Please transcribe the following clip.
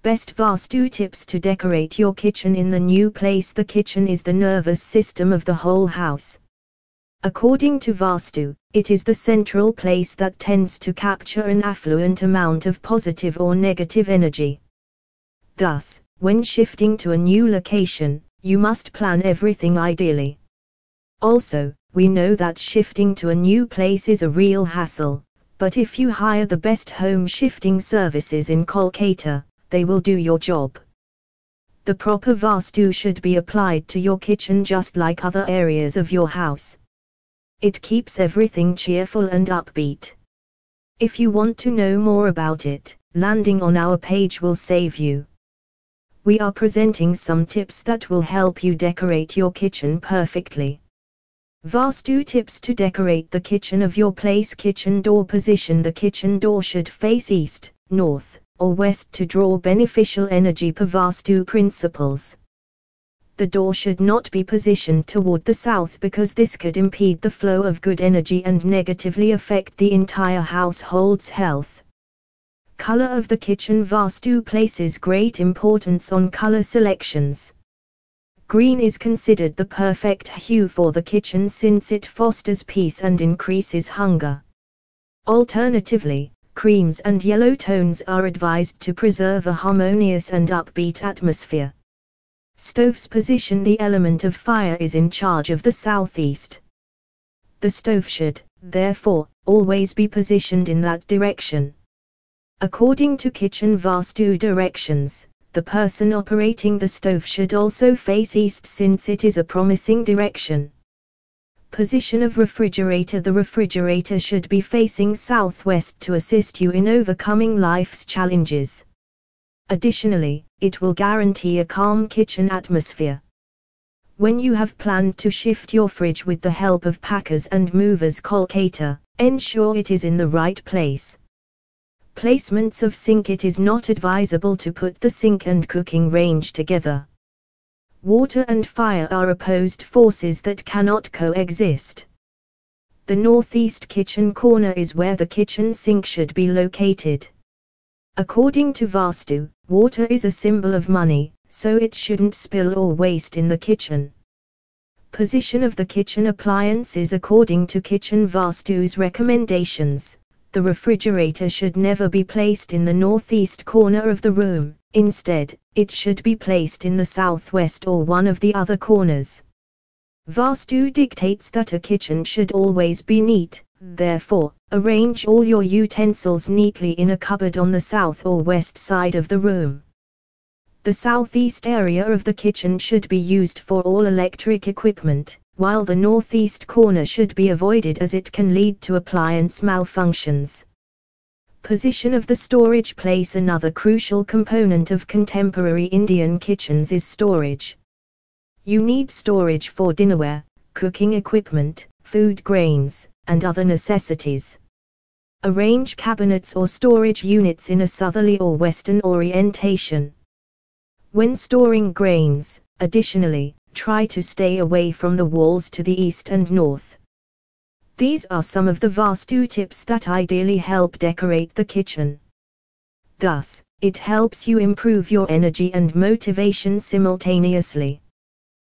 Best Vastu tips to decorate your kitchen in the new place. The kitchen is the nervous system of the whole house. According to Vastu, it is the central place that tends to capture an affluent amount of positive or negative energy. Thus, when shifting to a new location, you must plan everything ideally. Also, we know that shifting to a new place is a real hassle, but if you hire the best home shifting services in Kolkata, they will do your job. The proper Vastu should be applied to your kitchen just like other areas of your house. It keeps everything cheerful and upbeat. If you want to know more about it, landing on our page will save you. We are presenting some tips that will help you decorate your kitchen perfectly. Vastu tips to decorate the kitchen of your place. Kitchen door position. The kitchen door should face east, north, or west to draw beneficial energy per Vastu principles. The door should not be positioned toward the south because this could impede the flow of good energy and negatively affect the entire household's health. Color of the kitchen. Vastu places great importance on color selections. Green is considered the perfect hue for the kitchen since it fosters peace and increases hunger. Alternatively, creams and yellow tones are advised to preserve a harmonious and upbeat atmosphere. Stove's position. The element of fire is in charge of the southeast. The stove should, therefore, always be positioned in that direction. According to kitchen Vastu directions, the person operating the stove should also face east since it is a promising direction. Position of refrigerator. The refrigerator should be facing southwest to assist you in overcoming life's challenges. Additionally, it will guarantee a calm kitchen atmosphere. When you have planned to shift your fridge with the help of packers and movers Kolkata, ensure it is in the right place. Placements of sink. It is not advisable to put the sink and cooking range together. Water and fire are opposed forces that cannot coexist. The northeast kitchen corner is where the kitchen sink should be located. According to Vastu, water is a symbol of money, so it shouldn't spill or waste in the kitchen. Position of the kitchen appliances. According to kitchen Vastu's recommendations, the refrigerator should never be placed in the northeast corner of the room. Instead, it should be placed in the southwest or one of the other corners. Vastu dictates that a kitchen should always be neat, therefore, arrange all your utensils neatly in a cupboard on the south or west side of the room. The southeast area of the kitchen should be used for all electric equipment, while the northeast corner should be avoided as it can lead to appliance malfunctions. Position of the storage place. Another crucial component of contemporary Indian kitchens is storage. You need storage for dinnerware, cooking equipment, food grains, and other necessities. Arrange cabinets or storage units in a southerly or western orientation. When storing grains, additionally, try to stay away from the walls to the east and north. These are some of the Vastu tips that ideally help decorate the kitchen. Thus, it helps you improve your energy and motivation simultaneously.